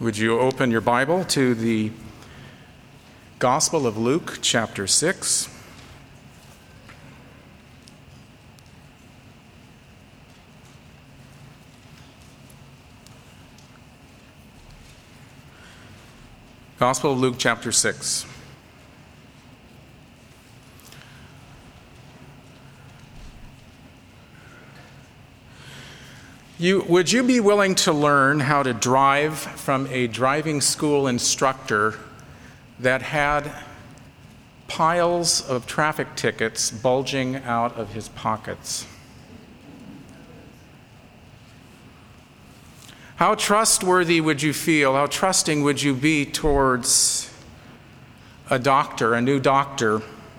Would you open your Bible to the Gospel of Luke, chapter 6. Gospel of Luke, chapter 6. Would you be willing to learn how to drive from a driving school instructor that had piles of traffic tickets bulging out of his pockets? How trustworthy would you feel? How trusting would you be towards a doctor, a new doctor,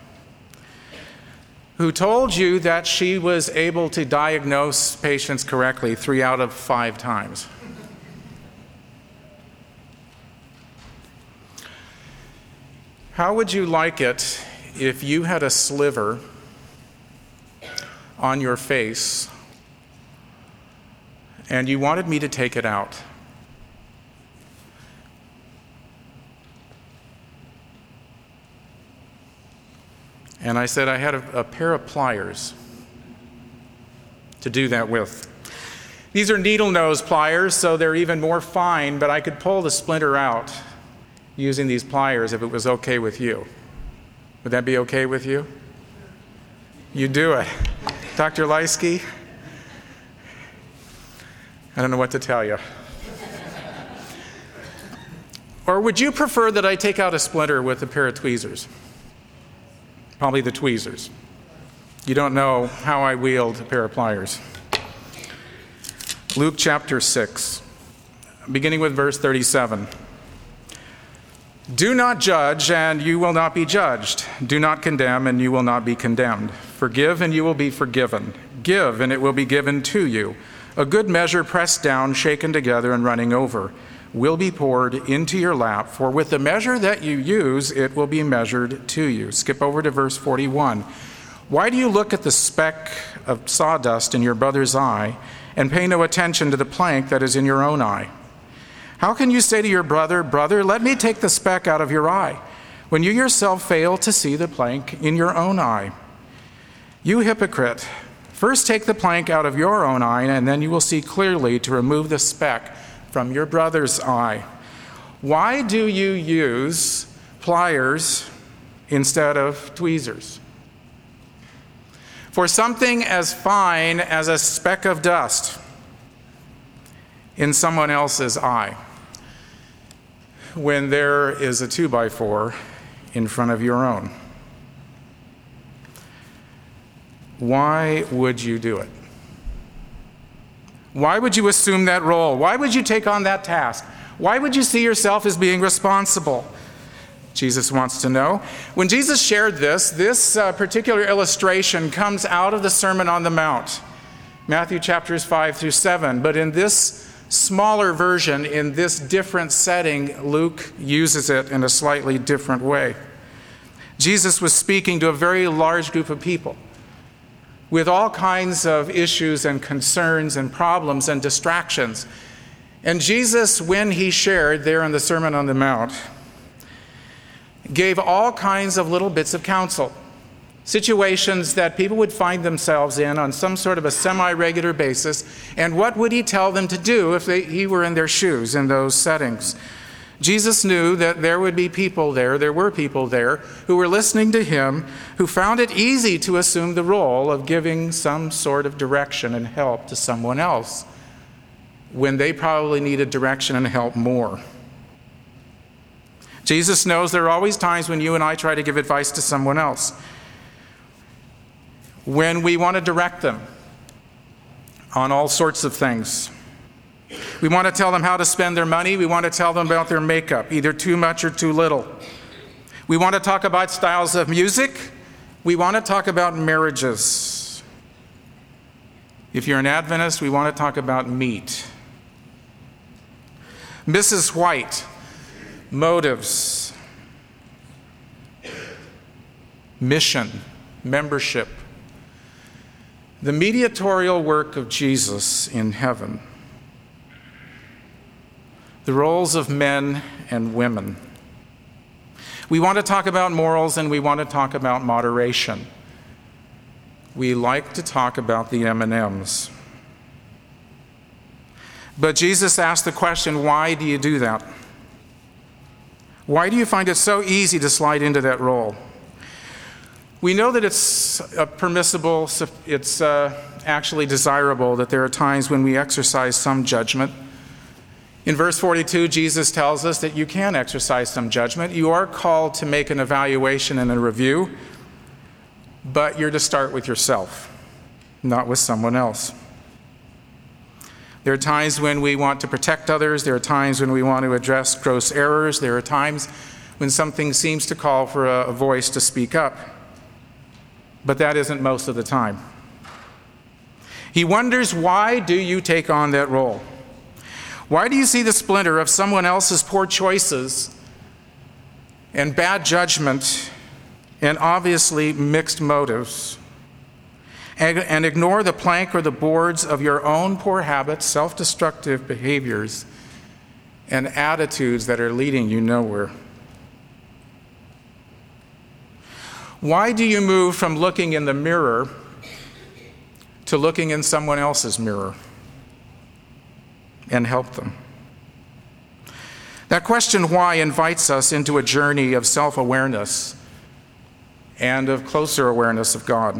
who told you that she was able to diagnose patients correctly 3 out of 5 times? How would you like it if you had a sliver on your face and you wanted me to take it out? And I said I had a pair of pliers to do that with. These are needle nose pliers, so they're even more fine, but I could pull the splinter out using these pliers if it was okay with you. Would that be okay with you? You do it. Dr. Leisky? I don't know what to tell you. Or would you prefer that I take out a splinter with a pair of tweezers? Probably the tweezers. You don't know how I wield a pair of pliers. Luke chapter 6, beginning with verse 37. Do not judge, and you will not be judged. Do not condemn, and you will not be condemned. Forgive, and you will be forgiven. Give, and it will be given to you. A good measure pressed down, shaken together, and running over will be poured into your lap, for with the measure that you use, it will be measured to you. Skip over to verse 41. Why do you look at the speck of sawdust in your brother's eye and pay no attention to the plank that is in your own eye? How can you say to your brother, Brother, let me take the speck out of your eye, when you yourself fail to see the plank in your own eye? You hypocrite, first take the plank out of your own eye, and then you will see clearly to remove the speck from your brother's eye. Why do you use pliers instead of tweezers? For something as fine as a speck of dust in someone else's eye, when there is a 2x4 in front of your own. Why would you do it? Why would you assume that role? Why would you take on that task? Why would you see yourself as being responsible? Jesus wants to know. When Jesus shared this particular illustration comes out of the Sermon on the Mount, Matthew chapters 5 through 7. But in this smaller version, in this different setting, Luke uses it in a slightly different way. Jesus was speaking to a very large group of people with all kinds of issues and concerns and problems and distractions. And Jesus, when he shared there in the Sermon on the Mount, gave all kinds of little bits of counsel, situations that people would find themselves in on some sort of a semi-regular basis, and what would he tell them to do if he were in their shoes in those settings? Jesus knew that there were people there who were listening to him, who found it easy to assume the role of giving some sort of direction and help to someone else when they probably needed direction and help more. Jesus knows there are always times when you and I try to give advice to someone else, when we want to direct them on all sorts of things. We want to tell them how to spend their money. We want to tell them about their makeup, either too much or too little. We want to talk about styles of music. We want to talk about marriages. If you're an Adventist, we want to talk about meat. Mrs. White, motives, mission, membership. The mediatorial work of Jesus in heaven the roles of men and women. We want to talk about morals and we want to talk about moderation. We like to talk about the M&Ms. But Jesus asked the question, why do you do that? Why do you find it so easy to slide into that role? We know that it's permissible, it's actually desirable that there are times when we exercise some judgment. In verse 42, Jesus tells us that you can exercise some judgment. You are called to make an evaluation and a review, but you're to start with yourself, not with someone else. There are times when we want to protect others. There are times when we want to address gross errors. There are times when something seems to call for a voice to speak up. But that isn't most of the time. He wonders, why do you take on that role? Why do you see the splinter of someone else's poor choices and bad judgment and obviously mixed motives, and ignore the plank or the boards of your own poor habits, self-destructive behaviors, and attitudes that are leading you nowhere? Why do you move from looking in the mirror to looking in someone else's mirror and help them? That question, why, invites us into a journey of self-awareness and of closer awareness of God.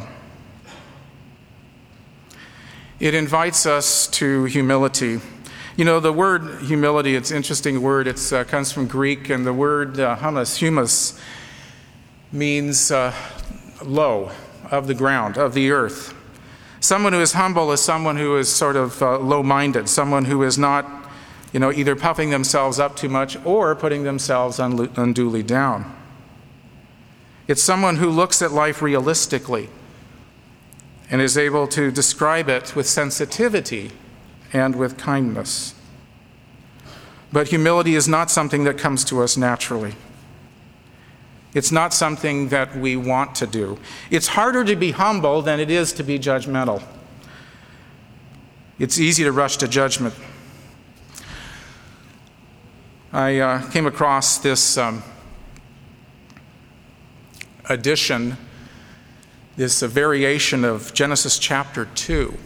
It invites us to humility. You know, the word humility, it's an interesting word. It comes from Greek, and the word humus means low, of the ground, of the earth. Someone who is humble is someone who is sort of low-minded, someone who is not, either puffing themselves up too much or putting themselves unduly down. It's someone who looks at life realistically and is able to describe it with sensitivity and with kindness. But humility is not something that comes to us naturally. It's not something that we want to do. It's harder to be humble than it is to be judgmental. It's easy to rush to judgment. I came across this edition, this variation of Genesis chapter 2,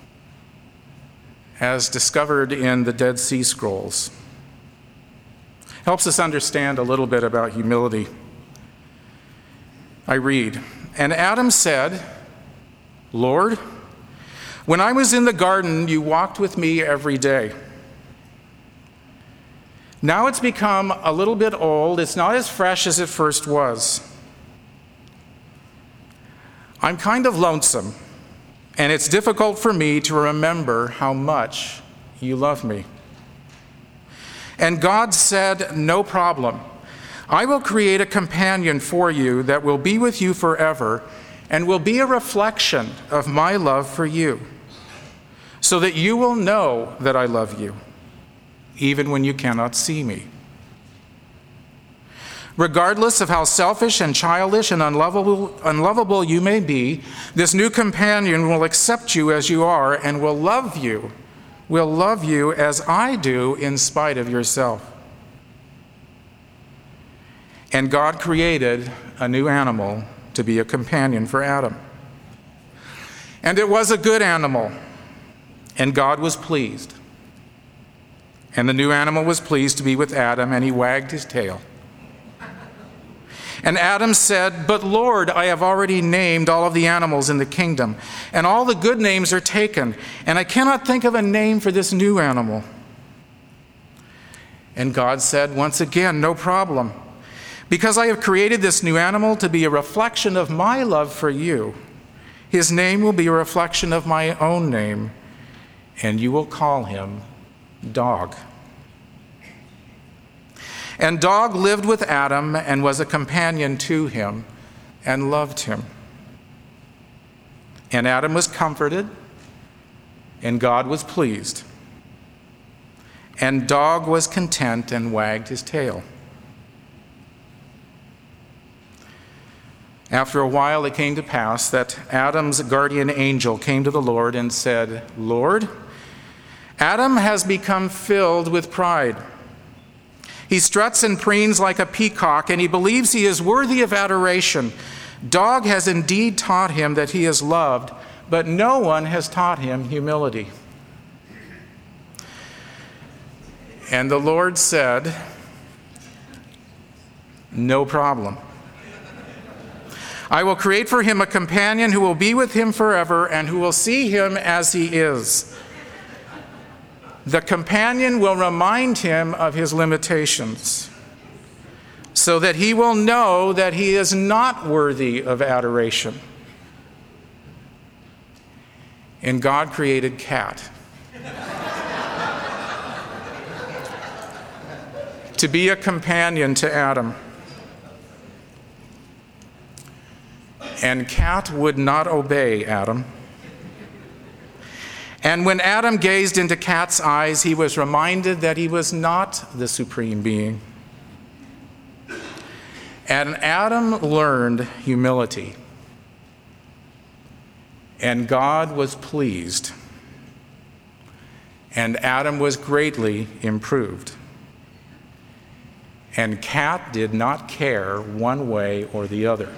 as discovered in the Dead Sea Scrolls. Helps us understand a little bit about humility. I read, "And Adam said, 'Lord, when I was in the garden, you walked with me every day. Now it's become a little bit old. It's not as fresh as it first was. I'm kind of lonesome, and it's difficult for me to remember how much you love me.' And God said, 'No problem. I will create a companion for you that will be with you forever and will be a reflection of my love for you, so that you will know that I love you, even when you cannot see me. Regardless of how selfish and childish and unlovable you may be, this new companion will accept you as you are and will love you as I do in spite of yourself.' And God created a new animal to be a companion for Adam. And it was a good animal, and God was pleased. And the new animal was pleased to be with Adam, and he wagged his tail. And Adam said, 'But Lord, I have already named all of the animals in the kingdom, and all the good names are taken, and I cannot think of a name for this new animal.' And God said once again, 'No problem. Because I have created this new animal to be a reflection of my love for you, his name will be a reflection of my own name, and you will call him Dog.' And Dog lived with Adam and was a companion to him and loved him. And Adam was comforted, and God was pleased. And Dog was content and wagged his tail. After a while it came to pass that Adam's guardian angel came to the Lord and said, 'Lord, Adam has become filled with pride, He struts and preens like a peacock, and he believes he is worthy of adoration. Dog has indeed taught him that he is loved, but no one has taught him humility. And the Lord said, no problem. I will create for him a companion who will be with him forever and who will see him as he is. The companion will remind him of his limitations so that he will know that he is not worthy of adoration. And God created Cat to be a companion to Adam. And Cat would not obey Adam. And when Adam gazed into Cat's eyes, he was reminded that he was not the supreme being. And Adam learned humility. And God was pleased. And Adam was greatly improved. And Cat did not care one way or the other.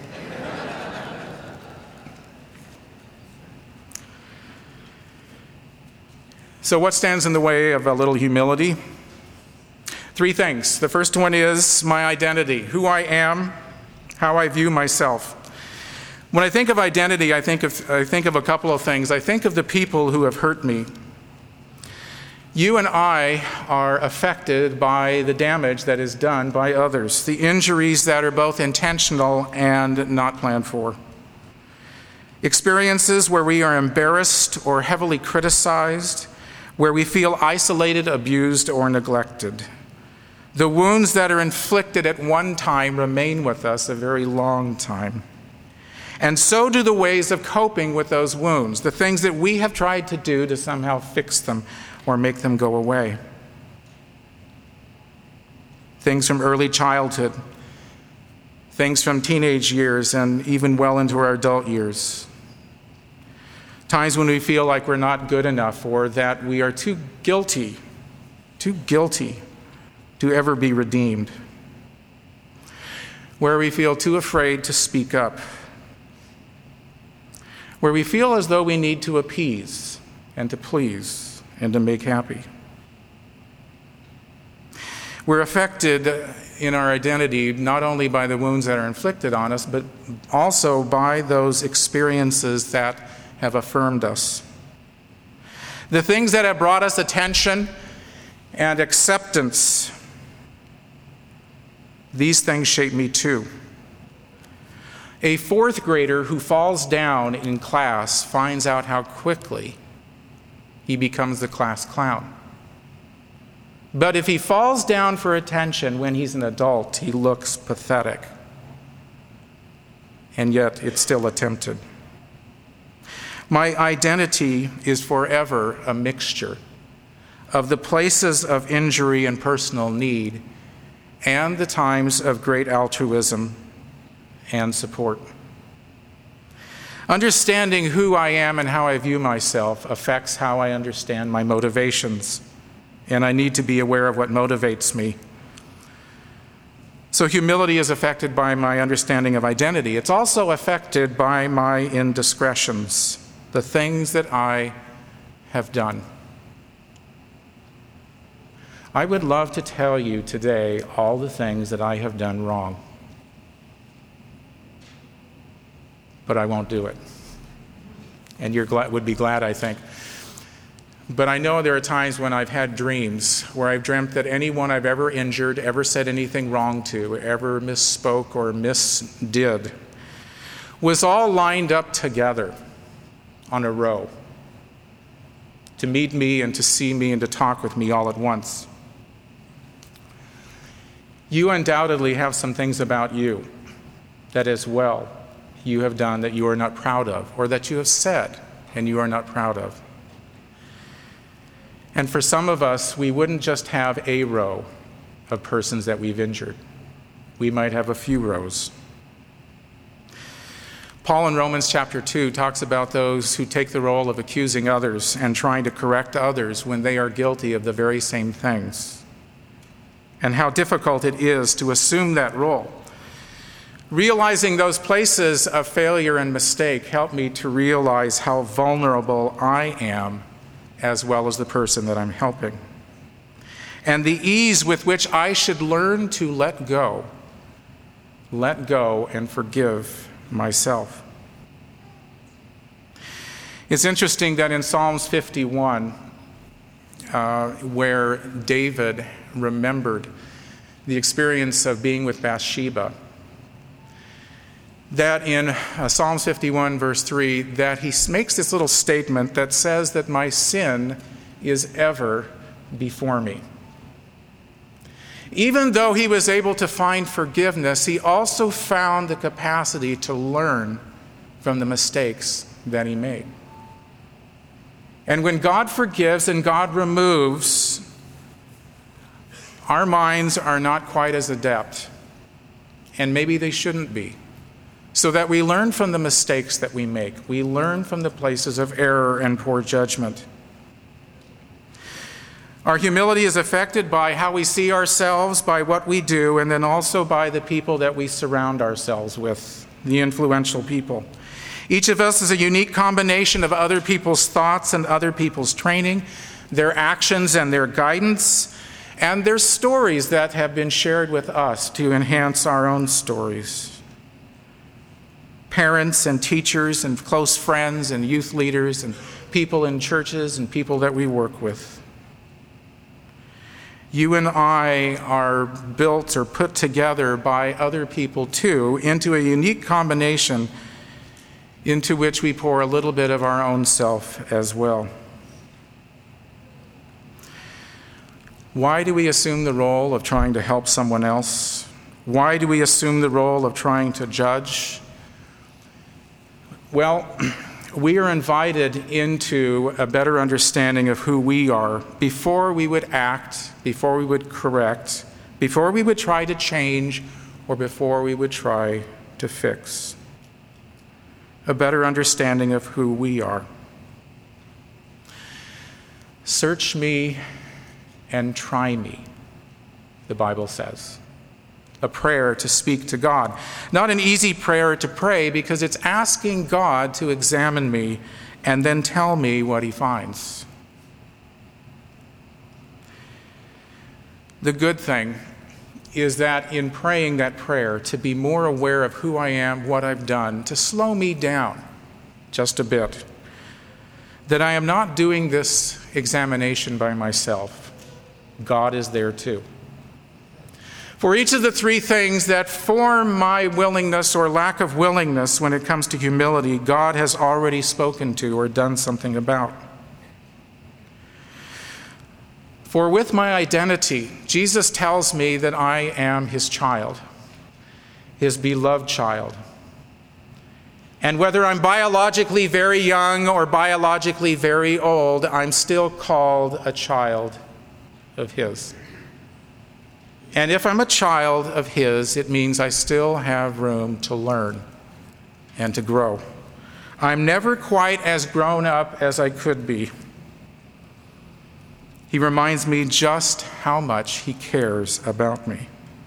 So what stands in the way of a little humility? 3 things. The first one is my identity, who I am, how I view myself. When I think of identity, I think of a couple of things. I think of the people who have hurt me. You and I are affected by the damage that is done by others, the injuries that are both intentional and not planned for. Experiences where we are embarrassed or heavily criticized, where we feel isolated, abused, or neglected. The wounds that are inflicted at one time remain with us a very long time. And so do the ways of coping with those wounds, the things that we have tried to do to somehow fix them or make them go away. Things from early childhood, things from teenage years, and even well into our adult years. Times when we feel like we're not good enough or that we are too guilty to ever be redeemed. Where we feel too afraid to speak up. Where we feel as though we need to appease and to please and to make happy. We're affected in our identity not only by the wounds that are inflicted on us, but also by those experiences that have affirmed us. The things that have brought us attention and acceptance, these things shape me too. A 4th grader who falls down in class finds out how quickly he becomes the class clown. But if he falls down for attention when he's an adult, he looks pathetic. And yet it's still attempted. My identity is forever a mixture of the places of injury and personal need and the times of great altruism and support. Understanding who I am and how I view myself affects how I understand my motivations, and I need to be aware of what motivates me. So humility is affected by my understanding of identity. It's also affected by my indiscretions, the things that I have done. I would love to tell you today all the things that I have done wrong, but I won't do it. And you would be glad, I think. But I know there are times when I've had dreams where I've dreamt that anyone I've ever injured, ever said anything wrong to, ever misspoke or misdid, was all lined up together on a row to meet me and to see me and to talk with me all at once. You undoubtedly have some things about you that as well you have done that you are not proud of, or that you have said and you are not proud of. And for some of us, we wouldn't just have a row of persons that we've injured. We might have a few rows. Paul in Romans chapter 2 talks about those who take the role of accusing others and trying to correct others when they are guilty of the very same things. and how difficult it is to assume that role. Realizing those places of failure and mistake help me to realize how vulnerable I am, as well as the person that I'm helping, and the ease with which I should learn to let go and forgive myself. It's interesting that in Psalms 51, where David remembered the experience of being with Bathsheba, that in Psalms 51, verse 3, that he makes this little statement that says that my sin is ever before me. Even though he was able to find forgiveness, he also found the capacity to learn from the mistakes that he made. And when God forgives and God removes, our minds are not quite as adept, and maybe they shouldn't be, so that we learn from the mistakes that we make. We learn from the places of error and poor judgment. Our humility is affected by how we see ourselves, by what we do, and then also by the people that we surround ourselves with, the influential people. Each of us is a unique combination of other people's thoughts and other people's training, their actions and their guidance, and their stories that have been shared with us to enhance our own stories. Parents and teachers and close friends and youth leaders and people in churches and people that we work with. You and I are built or put together by other people too into a unique combination into which we pour a little bit of our own self as well. Why do we assume the role of trying to help someone else? Why do we assume the role of trying to judge? Well, we are invited into a better understanding of who we are before we would act, before we would correct, before we would try to change, or before we would try to fix. A better understanding of who we are. Search me and try me, the Bible says. A prayer to speak to God. Not an easy prayer to pray because it's asking God to examine me and then tell me what he finds. The good thing is that in praying that prayer, to be more aware of who I am, what I've done, to slow me down just a bit. That I am not doing this examination by myself. God is there too. For each of the three things that form my willingness or lack of willingness when it comes to humility, God has already spoken to or done something about. For with my identity, Jesus tells me that I am his child, his beloved child. And whether I'm biologically very young or biologically very old, I'm still called a child of his. And if I'm a child of his, it means I still have room to learn and to grow. I'm never quite as grown up as I could be. He reminds me just how much he cares about me.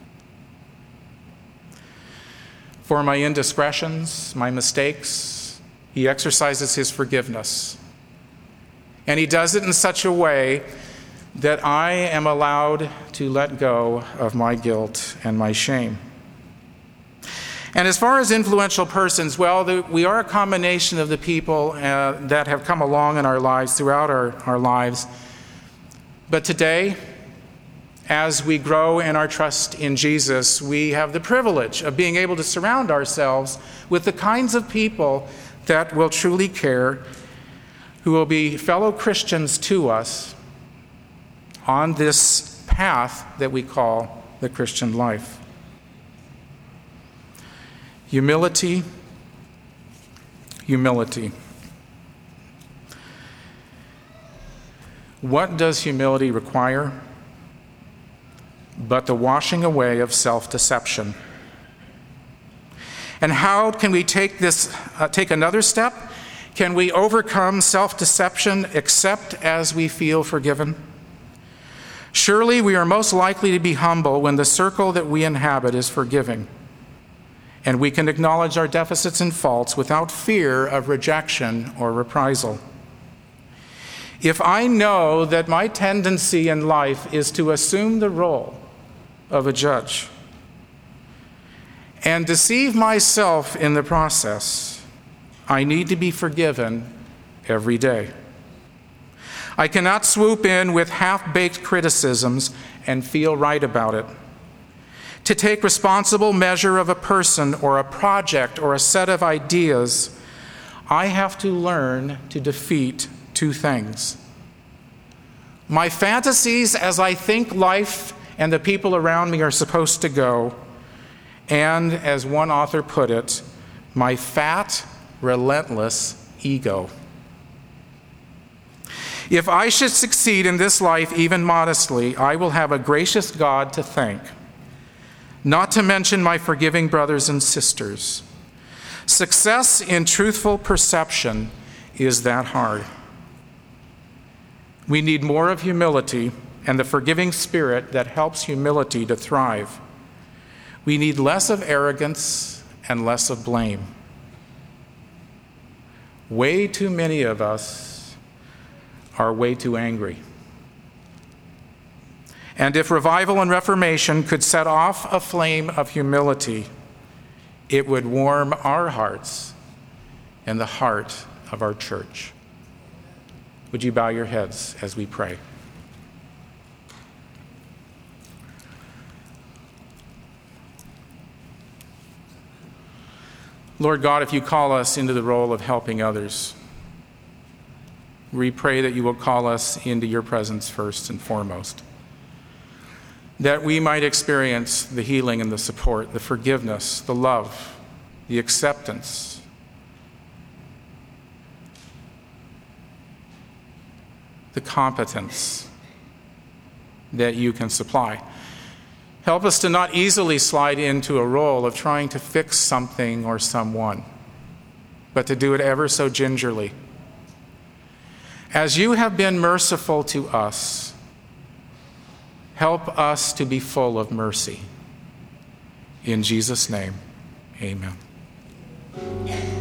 For my indiscretions, my mistakes, he exercises his forgiveness. And he does it in such a way that I am allowed to let go of my guilt and my shame. And as far as influential persons, well, we are a combination of the people that have come along in our lives throughout our lives. But today, as we grow in our trust in Jesus, we have the privilege of being able to surround ourselves with the kinds of people that will truly care, who will be fellow Christians to us on this path that we call the Christian life. Humility. What does humility require? But the washing away of self-deception. And how can we take another step? Can we overcome self-deception except as we feel forgiven? Surely we are most likely to be humble when the circle that we inhabit is forgiving, and we can acknowledge our deficits and faults without fear of rejection or reprisal. If I know that my tendency in life is to assume the role of a judge and deceive myself in the process, I need to be forgiven every day. I cannot swoop in with half-baked criticisms and feel right about it. To take responsible measure of a person or a project or a set of ideas, I have to learn to defeat two things: my fantasies as I think life and the people around me are supposed to go, and, as one author put it, my fat, relentless ego. If I should succeed in this life, even modestly, I will have a gracious God to thank, not to mention my forgiving brothers and sisters. Success in truthful perception is that hard. We need more of humility and the forgiving spirit that helps humility to thrive. We need less of arrogance and less of blame. Way too many of us are way too angry. And if revival and reformation could set off a flame of humility, it would warm our hearts and the heart of our church. Would you bow your heads as we pray? Lord God, if you call us into the role of helping others, we pray that you will call us into your presence first and foremost, that we might experience the healing and the support, the forgiveness, the love, the acceptance, the competence that you can supply. Help us to not easily slide into a role of trying to fix something or someone, but to do it ever so gingerly. As you have been merciful to us, help us to be full of mercy. In Jesus' name, amen.